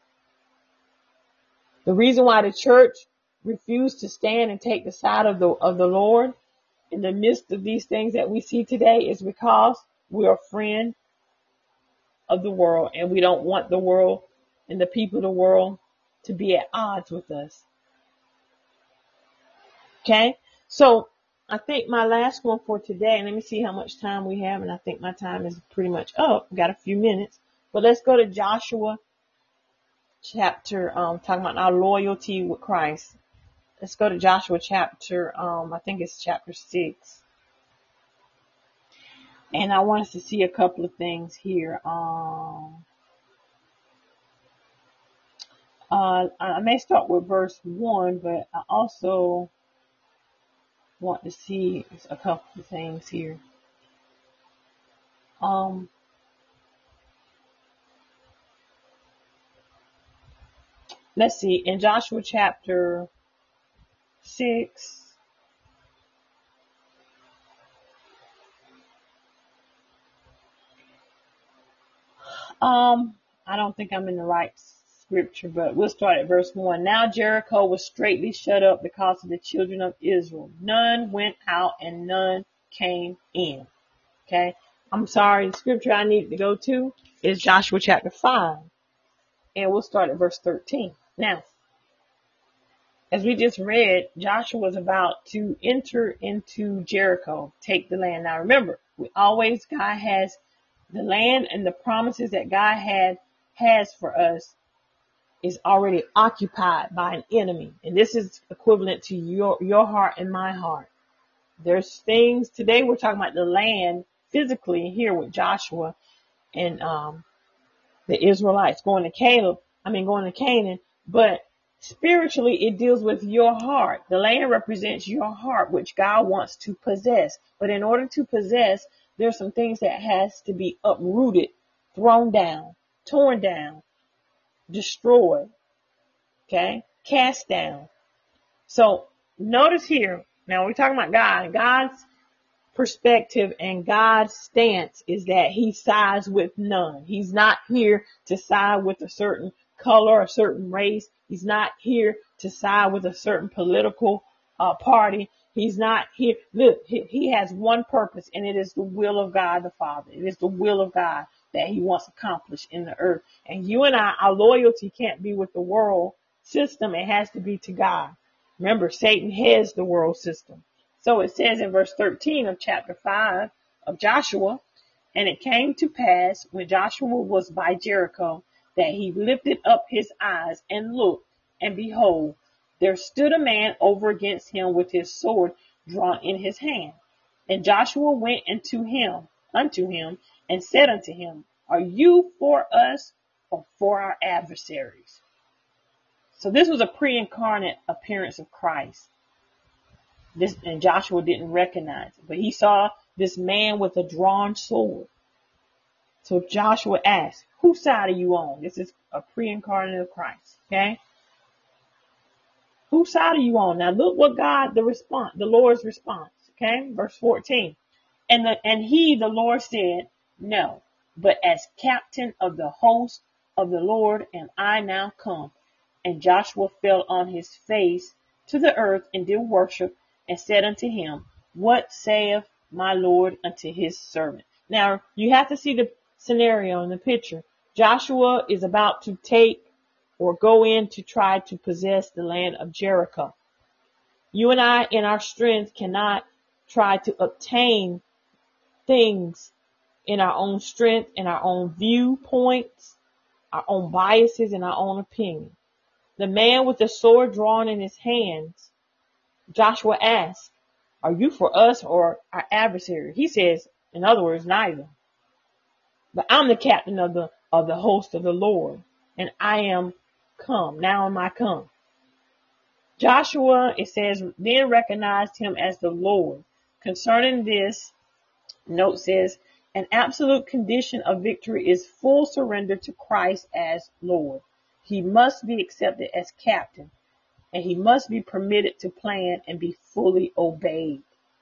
Speaker 1: The reason why the church refused to stand and take the side of the of the Lord in the midst of these things that we see today is because we are a friend of the world, and we don't want the world and the people of the world to be at odds with us. Okay, so I think my last one for today, and let me see how much time we have, and I think my time is pretty much up. We've got a few minutes, but let's go to Joshua chapter, um, talking about our loyalty with Christ. Let's go to Joshua chapter, um, I think it's chapter six. And I want us to see a couple of things here. Um, uh, I may start with verse one, but I also want to see a couple of things here. Um, let's see, in Joshua chapter six, um, I don't think I'm in the right scripture, but we'll start at verse one. Now Jericho was straitly shut up because of the children of Israel. None went out and none came in. Okay. I'm sorry. The scripture I need to go to is Joshua chapter five, and we'll start at verse thirteen. Now, as we just read, Joshua was about to enter into Jericho, take the land. Now remember, we always, God has the land and the promises that God had has for us is already occupied by an enemy. And this is equivalent to your, your heart and my heart. There's things today we're talking about the land physically here with Joshua and, um, the Israelites going to Caleb, I mean, going to Canaan, but spiritually it deals with your heart. The land represents your heart, which God wants to possess. But in order to possess, there's some things that has to be uprooted, thrown down, torn down, destroyed, okay, cast down. So notice here, now we're talking about God. God's perspective and God's stance is that he sides with none. He's not here to side with a certain color, a certain race. He's not here to side with a certain political uh, party. He's not here. Look, he, he has one purpose, and it is the will of God the Father. It is the will of God that he wants accomplished in the earth. And you and I, our loyalty can't be with the world system. It has to be to God. Remember, Satan heads the world system. So it says in verse thirteen of chapter five of Joshua, and it came to pass when Joshua was by Jericho that he lifted up his eyes and looked, and behold, there stood a man over against him with his sword drawn in his hand. And Joshua went into him, unto him, and said unto him, Are you for us or for our adversaries? So this was a pre-incarnate appearance of Christ. This, and Joshua didn't recognize it, but he saw this man with a drawn sword. So Joshua asked, whose side are you on? This is a pre-incarnate of Christ. Okay. Whose side are you on? Now look what God, the response, the Lord's response. Okay. Verse fourteen. And the, and he, the Lord said, no, but as captain of the host of the Lord am I now come. And Joshua fell on his face to the earth and did worship and said unto him, What saith my Lord unto his servant? Now you have to see the scenario in the picture. Joshua is about to take or go in to try to possess the land of Jericho. You and I, in our strength, cannot try to obtain things in our own strength, in our own viewpoints, our own biases, and our own opinion. The man with the sword drawn in his hands, Joshua asked, are you for us or our adversary? He says, in other words, neither. But I'm the captain of the of the host of the Lord, and I am come. Now am I come. Joshua, it says, then recognized him as the Lord. Concerning this, note says, an absolute condition of victory is full surrender to Christ as Lord. He must be accepted as captain, and he must be permitted to plan and be fully obeyed.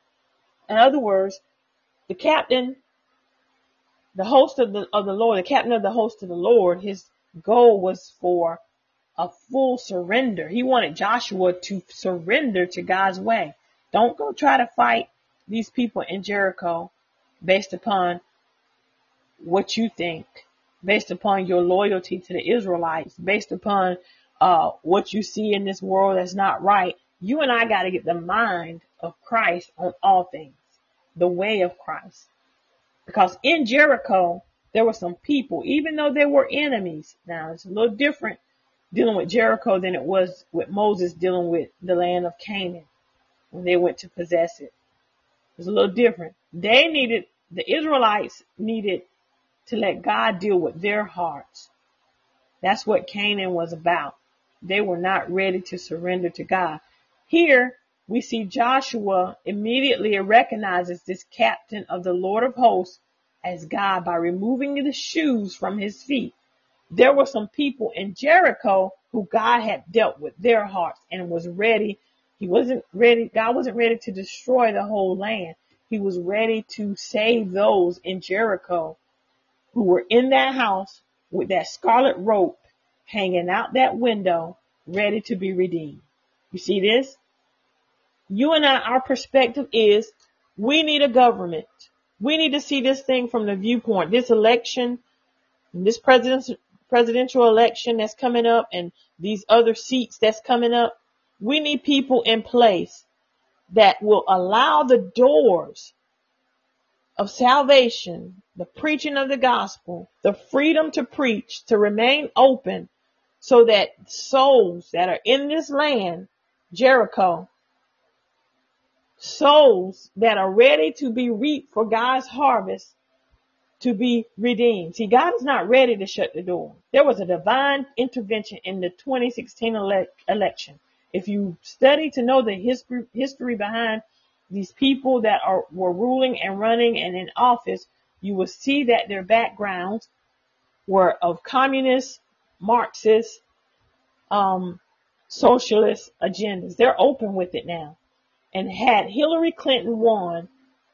Speaker 1: In other words, the captain, the host of the, of the Lord, the captain of the host of the Lord, his goal was for a full surrender. He wanted Joshua to surrender to God's way. Don't go try to fight these people in Jericho based upon what you think, based upon your loyalty to the Israelites, based upon uh, what you see in this world that's not right. You and I got to get the mind of Christ on all things, the way of Christ. Because in Jericho, there were some people, even though they were enemies. Now, it's a little different dealing with Jericho than it was with Moses dealing with the land of Canaan when they went to possess it. It's a little different. They needed, the Israelites needed to let God deal with their hearts. That's what Canaan was about. They were not ready to surrender to God. Here we see Joshua immediately recognizes this captain of the Lord of hosts as God by removing the shoes from his feet. There were some people in Jericho who God had dealt with their hearts and was ready. He wasn't ready. God wasn't ready to destroy the whole land. He was ready to save those in Jericho who were in that house with that scarlet rope hanging out that window, ready to be redeemed. You see this? You and I, our perspective is we need a government. We need to see this thing from the viewpoint. This election, this presidential presidential election that's coming up and these other seats that's coming up. We need people in place that will allow the doors of salvation, the preaching of the gospel, the freedom to preach, to remain open so that souls that are in this land, Jericho, souls that are ready to be reaped for God's harvest, to be redeemed. See, God is not ready to shut the door. There was a divine intervention in the twenty sixteen ele- election. If you study to know the history, history behind these people that are were ruling and running and in office, you will see that their backgrounds were of communist, Marxist, um, socialist agendas. They're open with it now. And had Hillary Clinton won,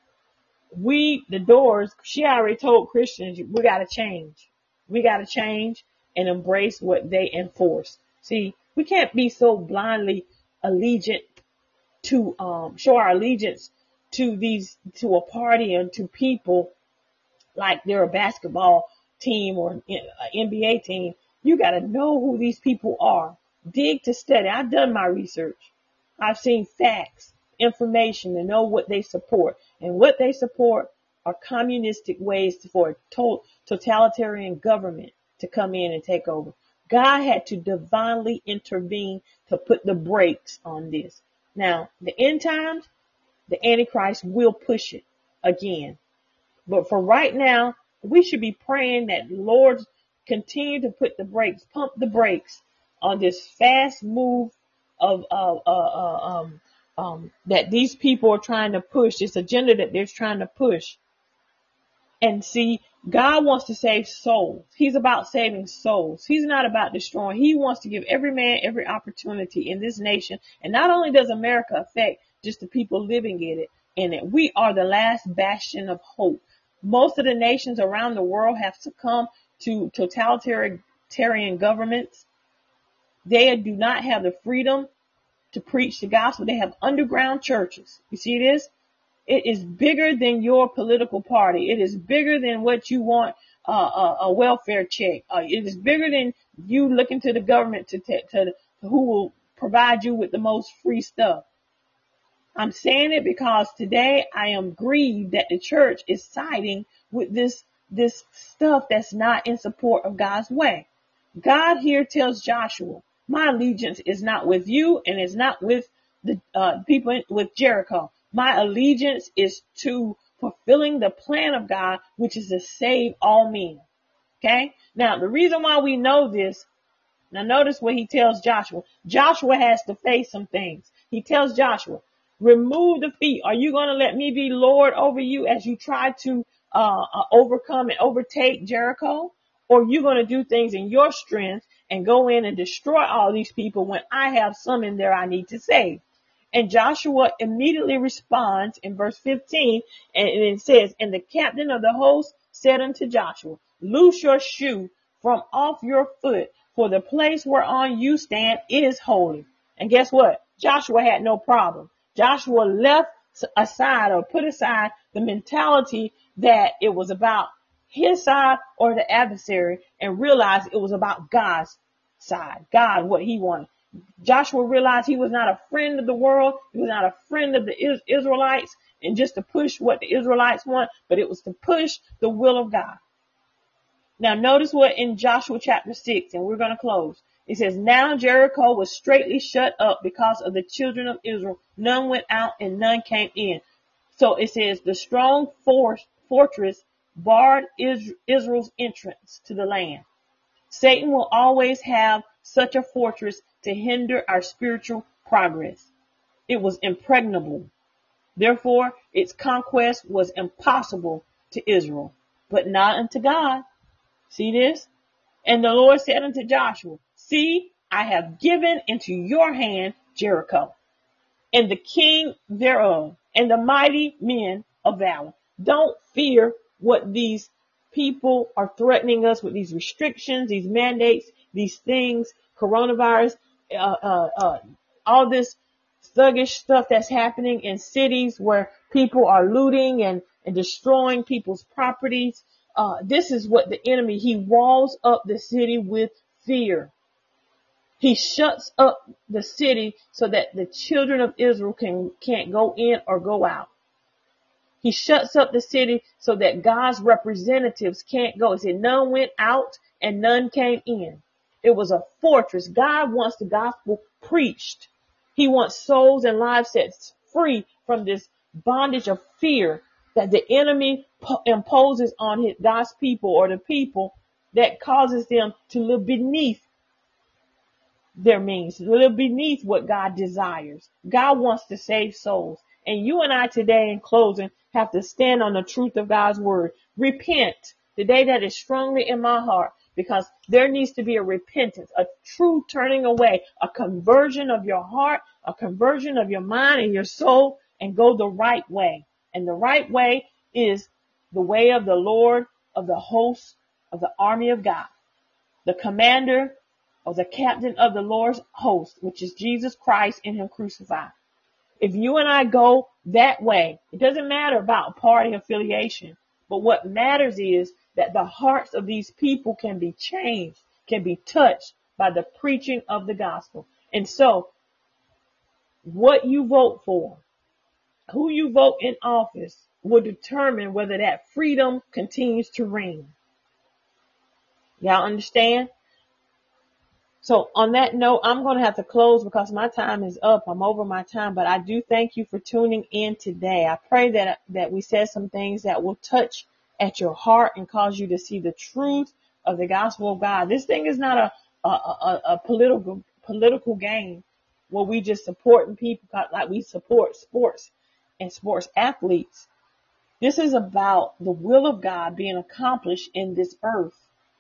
Speaker 1: we, the doors, she already told Christians, we got to change. We got to change and embrace what they enforce. See, we can't be so blindly allegiant to, um, show our allegiance to these, to a party and to people like they're a basketball team or an N B A team. You got to know who these people are. Dig to study. I've done my research. I've seen facts, information to know what they support. And what they support are communistic ways for a to- totalitarian government to come in and take over. God had to divinely intervene to put the brakes on this. Now, the end times, the Antichrist will push it again. But for right now, we should be praying that the Lord continue to put the brakes, pump the brakes on this fast move of, uh, uh, uh, um, um, that these people are trying to push, this agenda that they're trying to push. And see, God wants to save souls. He's about saving souls. He's not about destroying. He wants to give every man every opportunity in this nation. And not only does America affect just the people living in it, in it, we are the last bastion of hope. Most of the nations around the world have succumbed to totalitarian governments. They do not have the freedom to preach the gospel. They have underground churches. You see this? It is bigger than your political party. It is bigger than what you want uh, uh, a, a welfare check. Uh, it is bigger than you looking to the government to, t- to who will provide you with the most free stuff. I'm saying it because today I am grieved that the church is siding with this, this stuff that's not in support of God's way. God here tells Joshua, my allegiance is not with you and is not with the uh, people in, with Jericho. My allegiance is to fulfilling the plan of God, which is to save all men. Okay. Now, the reason why we know this, now notice what he tells Joshua. Joshua has to face some things. He tells Joshua, remove the feet. Are you going to let me be Lord over you as you try to uh, uh, overcome and overtake Jericho? Or are you going to do things in your strength and go in and destroy all these people when I have some in there I need to save? And Joshua immediately responds in verse fifteen, and it says, and the captain of the host said unto Joshua, loose your shoe from off your foot, for the place whereon you stand is holy. And guess what? Joshua had no problem. Joshua left aside or put aside the mentality that it was about his side or the adversary and realized it was about God's side. God, what he wanted. Joshua realized he was not a friend of the world. He was not a friend of the Israelites and just to push what the Israelites want, but it was to push the will of God. Now notice what in Joshua chapter six, and we're going to close. It says, now Jericho was straitly shut up because of the children of Israel. None went out and none came in. So it says the strong force, fortress barred Israel's entrance to the land. Satan will always have such a fortress to hinder our spiritual progress. It was impregnable. Therefore, its conquest was impossible to Israel, but not unto God. See this? And the Lord said unto Joshua, see, I have given into your hand Jericho, and the king thereof, and the mighty men of valor. Don't fear what these people are threatening us with, these restrictions, these mandates, these things, coronavirus, uh, uh, uh, all this thuggish stuff that's happening in cities where people are looting and, and destroying people's properties. Uh, this is what the enemy, he walls up the city with fear. He shuts up the city so that the children of Israel can, can't go in or go out. He shuts up the city so that God's representatives can't go. He said none went out and none came in. It was a fortress. God wants the gospel preached. He wants souls and lives set free from this bondage of fear that the enemy po- imposes on his, God's people or the people that causes them to live beneath their means, to live beneath what God desires. God wants to save souls. And you and I today in closing have to stand on the truth of God's word. Repent today. That is strongly in my heart because there needs to be a repentance, a true turning away, a conversion of your heart, a conversion of your mind and your soul and go the right way. And the right way is the way of the Lord of the hosts of the army of God, the commander or the captain of the Lord's host, which is Jesus Christ and him crucified. If you and I go that way, it doesn't matter about party affiliation, but what matters is that the hearts of these people can be changed, can be touched by the preaching of the gospel. And so what you vote for, who you vote in office will determine whether that freedom continues to reign. Y'all understand? So on that note, I'm going to have to close because my time is up. I'm over my time, but I do thank you for tuning in today. I pray that, that we said some things that will touch at your heart and cause you to see the truth of the gospel of God. This thing is not a, a, a, a political, political game where we just supporting people like we support sports and sports athletes. This is about the will of God being accomplished in this earth.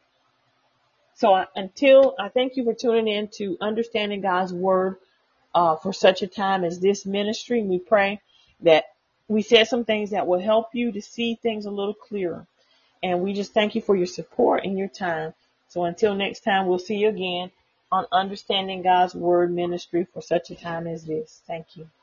Speaker 1: So I, until I thank you for tuning in to Understanding God's Word uh, for such a time as this ministry. We pray that we said some things that will help you to see things a little clearer. And we just thank you for your support and your time. So until next time, we'll see you again on Understanding God's Word ministry for such a time as this. Thank you.